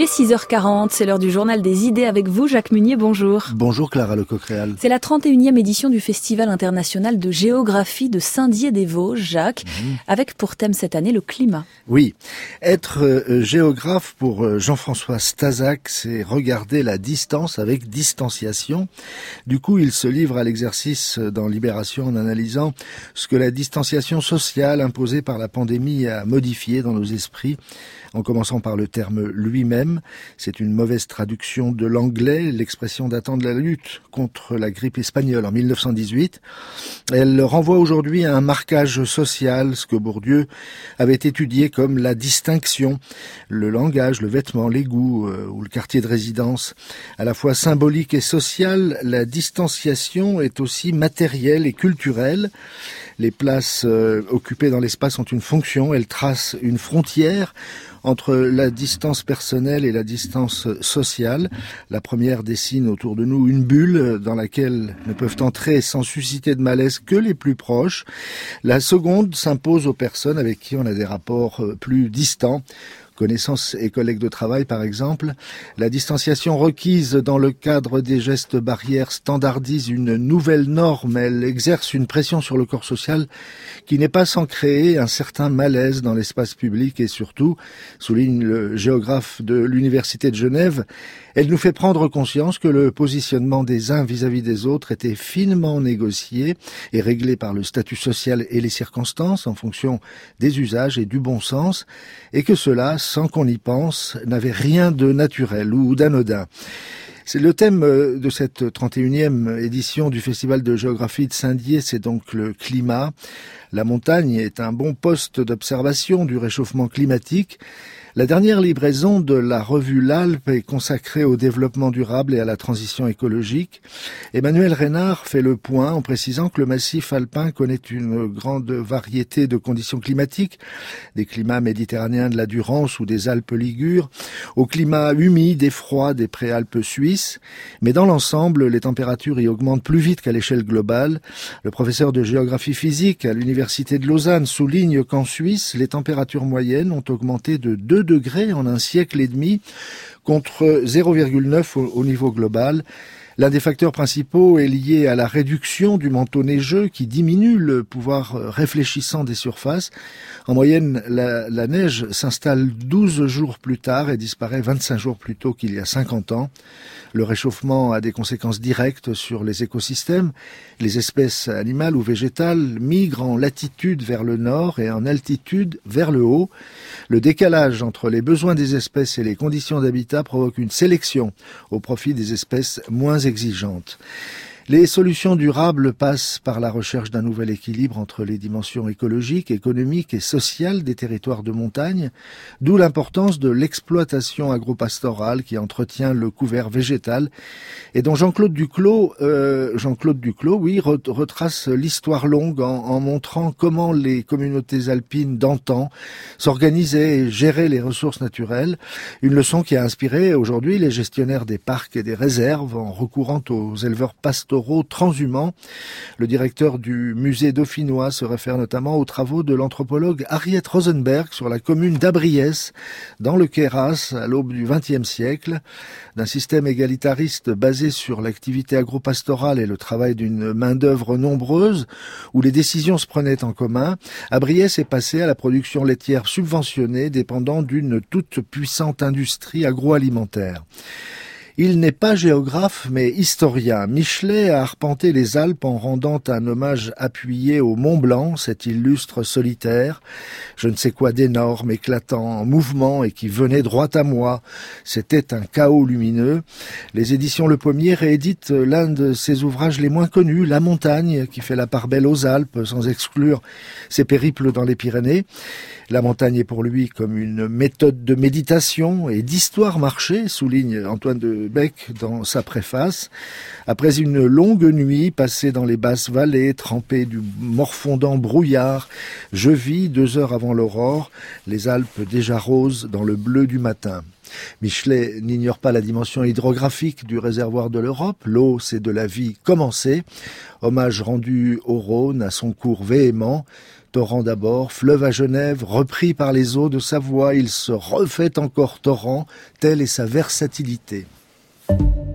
est 6h40, c'est l'heure du journal des idées avec vous, Jacques Munier, bonjour. Bonjour Clara Lecoq-Réal. C'est la 31e édition du Festival international de géographie de Saint-Dié-des-Vosges, Jacques, avec pour thème cette année le climat. Oui, être géographe pour Jean-François Stazac, c'est regarder la distance avec distanciation. Du coup, il se livre à l'exercice dans Libération en analysant ce que la distanciation sociale imposée par la pandémie a modifié dans nos esprits, en commençant par le terme lui-même. C'est une mauvaise traduction de l'anglais, l'expression datant de la lutte contre la grippe espagnole en 1918. Elle renvoie aujourd'hui à un marquage social, ce que Bourdieu avait étudié comme la distinction, le langage, le vêtement, les goûts ou le quartier de résidence. À la fois symbolique et sociale, la distanciation est aussi matérielle et culturelle. Les places occupées dans l'espace ont une fonction, elles tracent une frontière entre la distance personnelle et la distance sociale. La première dessine autour de nous une bulle dans laquelle ne peuvent entrer sans susciter de malaise que les plus proches. La seconde s'impose aux personnes avec qui on a des rapports plus distants. Connaissances et collègues de travail, par exemple. La distanciation requise dans le cadre des gestes barrières standardise une nouvelle norme. Elle exerce une pression sur le corps social qui n'est pas sans créer un certain malaise dans l'espace public et surtout, souligne le géographe de l'Université de Genève, elle nous fait prendre conscience que le positionnement des uns vis-à-vis des autres était finement négocié et réglé par le statut social et les circonstances en fonction des usages et du bon sens, et que cela, sans qu'on y pense, n'avait rien de naturel ou d'anodin. C'est le thème de cette 31e édition du Festival de géographie de Saint-Dié, c'est donc le climat. La montagne est un bon poste d'observation du réchauffement climatique. La dernière livraison de la revue L'Alpe est consacrée au développement durable et à la transition écologique. Emmanuel Reynard fait le point en précisant que le massif alpin connaît une grande variété de conditions climatiques, des climats méditerranéens de la Durance ou des Alpes ligures, au climat humide et froid des préalpes suisses. Mais dans l'ensemble, les températures y augmentent plus vite qu'à l'échelle globale. Le professeur de géographie physique à l'Université de Lausanne souligne qu'en Suisse, les températures moyennes ont augmenté de 2 degrés en un siècle et demi, contre 0,9 au niveau global. L'un des facteurs principaux est lié à la réduction du manteau neigeux qui diminue le pouvoir réfléchissant des surfaces. En moyenne, la neige s'installe 12 jours plus tard et disparaît 25 jours plus tôt qu'il y a 50 ans. Le réchauffement a des conséquences directes sur les écosystèmes. Les espèces animales ou végétales migrent en latitude vers le nord et en altitude vers le haut. Le décalage entre les besoins des espèces et les conditions d'habitat provoque une sélection au profit des espèces moins exigeantes. Les solutions durables passent par la recherche d'un nouvel équilibre entre les dimensions écologiques, économiques et sociales des territoires de montagne, d'où l'importance de l'exploitation agropastorale qui entretient le couvert végétal et dont Jean-Claude Duclos, retrace l'histoire longue en montrant comment les communautés alpines d'antan s'organisaient et géraient les ressources naturelles. Une leçon qui a inspiré aujourd'hui les gestionnaires des parcs et des réserves en recourant aux éleveurs pastoraux transhumants. Le directeur du musée dauphinois se réfère notamment aux travaux de l'anthropologue Harriet Rosenberg sur la commune d'Abriès, dans le Queyras, à l'aube du XXe siècle. D'un système égalitariste basé sur l'activité agropastorale et le travail d'une main-d'œuvre nombreuse, où les décisions se prenaient en commun, Abriès est passé à la production laitière subventionnée dépendant d'une toute puissante industrie agroalimentaire. Il n'est pas géographe, mais historien. Michelet a arpenté les Alpes en rendant un hommage appuyé au Mont Blanc, cet illustre solitaire. Je ne sais quoi d'énorme, éclatant, en mouvement et qui venait droit à moi. C'était un chaos lumineux. Les éditions Le Pommier rééditent l'un de ses ouvrages les moins connus, La Montagne, qui fait la part belle aux Alpes, sans exclure ses périples dans les Pyrénées. La montagne est pour lui comme une méthode de méditation et d'histoire marchée, souligne Antoine de Bec dans sa préface. Après une longue nuit passée dans les basses vallées, trempée du morfondant brouillard, je vis 2 heures avant l'aurore les Alpes déjà roses dans le bleu du matin. Michelet n'ignore pas la dimension hydrographique du réservoir de l'Europe. L'eau, c'est de la vie commencée. Hommage rendu au Rhône, à son cours véhément. Torrent d'abord, fleuve à Genève, repris par les eaux de Savoie, il se refait encore torrent, telle est sa versatilité.